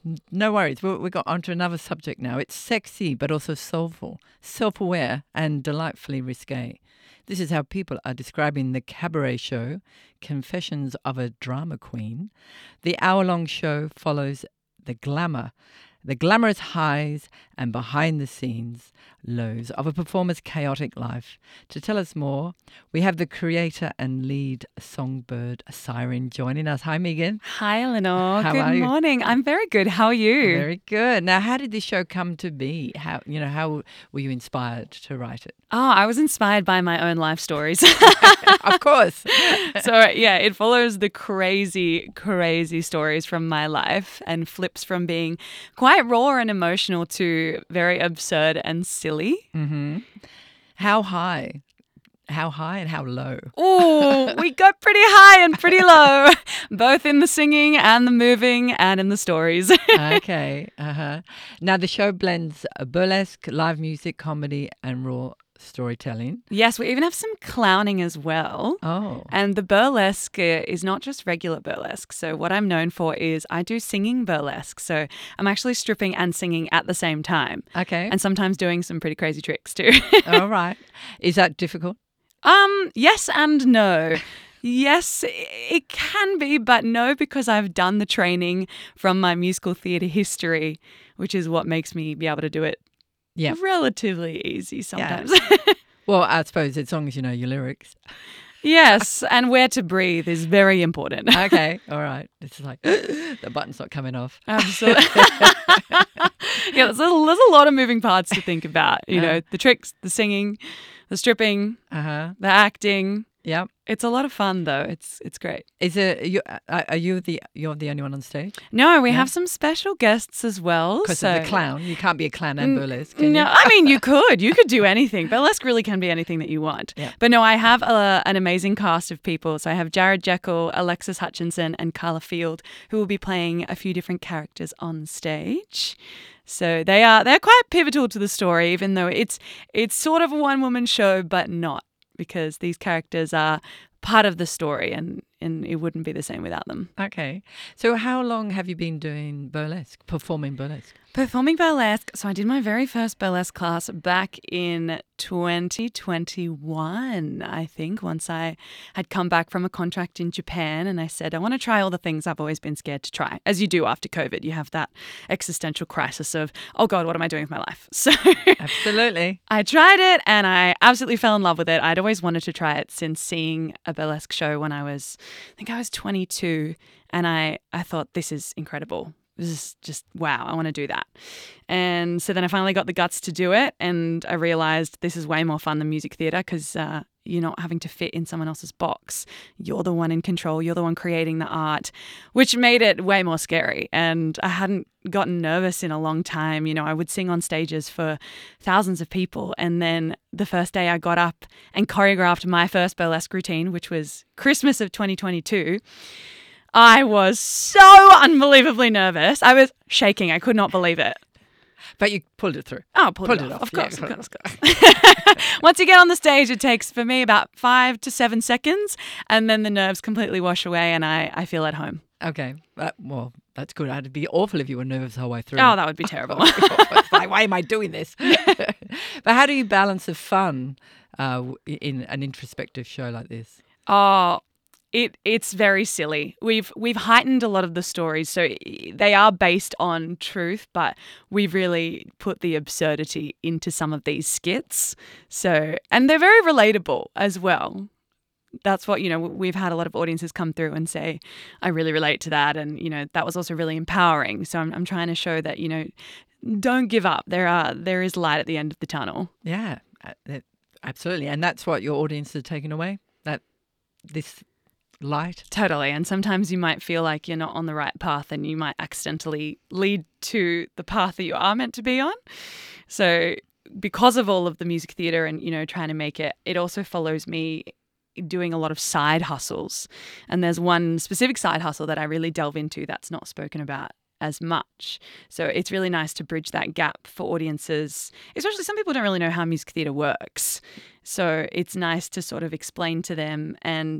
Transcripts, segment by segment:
No worries. We got onto another subject now. It's sexy, but also soulful, self-aware, and delightfully risque. This is how people are describing the cabaret show, Confessions of a Drama Queen. The hour-long show follows the glamour, the glamorous highs and behind-the-scenes lows of a performer's chaotic life. To tell us more, we have the creator and lead songbird Siren joining us. Hi, Megan. Hi, Eleanor. How are Good you? morning. I'm very good. How are you? Very good. Now, how did this show come to be? How were you inspired to write it? Oh, I was inspired by my own life stories. Of course. So, yeah, it follows the crazy, crazy stories from my life and flips from being quite raw and emotional to very absurd and silly. Mm-hmm. How high? How high and how low? Oh, we go pretty high and pretty low, both in the singing and the moving and in the stories. Okay. Uh-huh. Now, the show blends burlesque, live music, comedy, and raw storytelling. Yes, we even have some clowning as well. Oh. And the burlesque is not just regular burlesque. So what I'm known for is I do singing burlesque. So I'm actually stripping and singing at the same time. Okay. And sometimes doing some pretty crazy tricks too. All right. Is that difficult? Yes and no. Yes, it can be, but no, because I've done the training from my musical theatre history, which is what makes me be able to do it relatively easy sometimes. Yeah. Well, I suppose as long as you know your lyrics. Yes, and where to breathe is very important. Okay, all right. It's like the button's not coming off. Absolutely. Yeah, there's a lot of moving parts to think about. You know, the tricks, the singing, the stripping, the acting. Yep. It's a lot of fun though. It's great. Is it? You're the only one on stage? No, we have some special guests as well. Because of the clown, you can't be a clown and burlesque. No, Can you? I mean you could do anything. Burlesque really can be anything that you want. Yeah. But no, I have an amazing cast of people. So I have Jared Jekyll, Alexis Hutchinson, and Carla Field, who will be playing a few different characters on stage. So they're quite pivotal to the story, even though it's sort of a one-woman show, but not, because these characters are part of the story and it wouldn't be the same without them. Okay. So how long have you been doing burlesque, performing burlesque? Performing burlesque. So I did my very first burlesque class back in 2021, I think, once I had come back from a contract in Japan and I said, I want to try all the things I've always been scared to try. As you do after COVID, you have that existential crisis of, oh God, what am I doing with my life? So Absolutely. I tried it and I absolutely fell in love with it. I'd always wanted to try it since seeing a burlesque show when I was 22, and I thought, this is incredible. This is just, wow, I want to do that. And so then I finally got the guts to do it, and I realized this is way more fun than music theatre because you're not having to fit in someone else's box. You're the one in control. You're the one creating the art, which made it way more scary. And I hadn't gotten nervous in a long time. You know, I would sing on stages for thousands of people. And then the first day I got up and choreographed my first burlesque routine, which was Christmas of 2022, I was so unbelievably nervous. I was shaking. I could not believe it. But you pulled it through. Oh, pulled it off. Of Yeah, course. Once you get on the stage, it takes, for me, about 5 to 7 seconds, and then the nerves completely wash away, and I feel at home. Okay. Well, that's good. It'd be awful if you were nervous the whole way through. Oh, that would be terrible. It's like, why am I doing this? But how do you balance the fun in an introspective show like this? Oh, it's very silly. We've heightened a lot of the stories, so they are based on truth, but we've really put the absurdity into some of these skits. So, and they're very relatable as well. That's what, we've had a lot of audiences come through and say, I really relate to that. And, that was also really empowering. So I'm trying to show that, don't give up. There is light at the end of the tunnel. Yeah, absolutely. And that's what your audience are taking away, this light. Totally. And sometimes you might feel like you're not on the right path and you might accidentally lead to the path that you are meant to be on. So because of all of the music theatre and, trying to make it also follows me doing a lot of side hustles. And there's one specific side hustle that I really delve into that's not spoken about as much. So it's really nice to bridge that gap for audiences, especially some people don't really know how music theatre works. So it's nice to sort of explain to them. And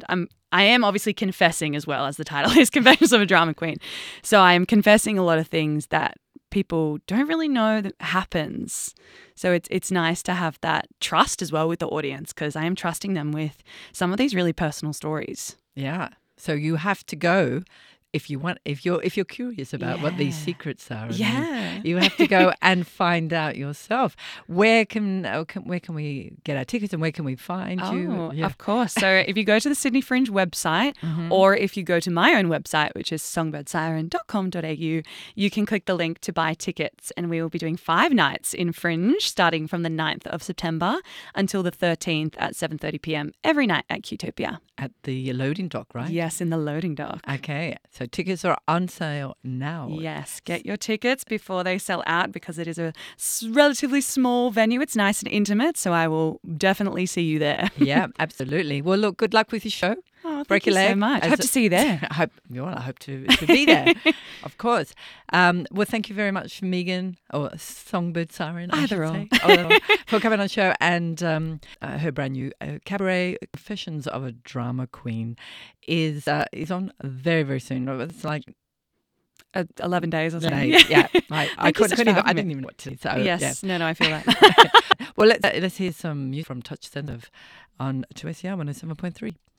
I am obviously confessing as well, as the title is Confessions of a Drama Queen. So I am confessing a lot of things that people don't really know that happens. So it's nice to have that trust as well with the audience, because I am trusting them with some of these really personal stories. Yeah. So you have to go if you want, if you're curious about what these secrets are. And you have to go and find out yourself. Where can we get our tickets, and where can we find you? Of course. So if you go to the Sydney Fringe website, or if you go to my own website, which is songbirdsiren.com.au, you can click the link to buy tickets, and we will be doing 5 nights in Fringe starting from the 9th of September until the 13th at 7:30 p.m. every night at Qtopia. At the loading dock, right? Yes, in the loading dock. Okay, so tickets are on sale now. Yes, get your tickets before they sell out, because it is a relatively small venue. It's nice and intimate, so I will definitely see you there. Yeah, absolutely. Well, look, good luck with your show. Oh, Break thank you a leg. so much. Hope to see you there. I hope to be there, of course. Well, thank you very much, Megan, or Songbird Siren, Either or. for coming on the show, and her brand new cabaret, Confessions of a Drama Queen, is on very, very soon. It's like 11 days or something. Yeah, I Thank you so couldn't much even. for I having didn't me. even know what to say. So, Yes, yeah. no, I feel that. Well, let's hear some music from Touch Sensitive on 2SER 107.3.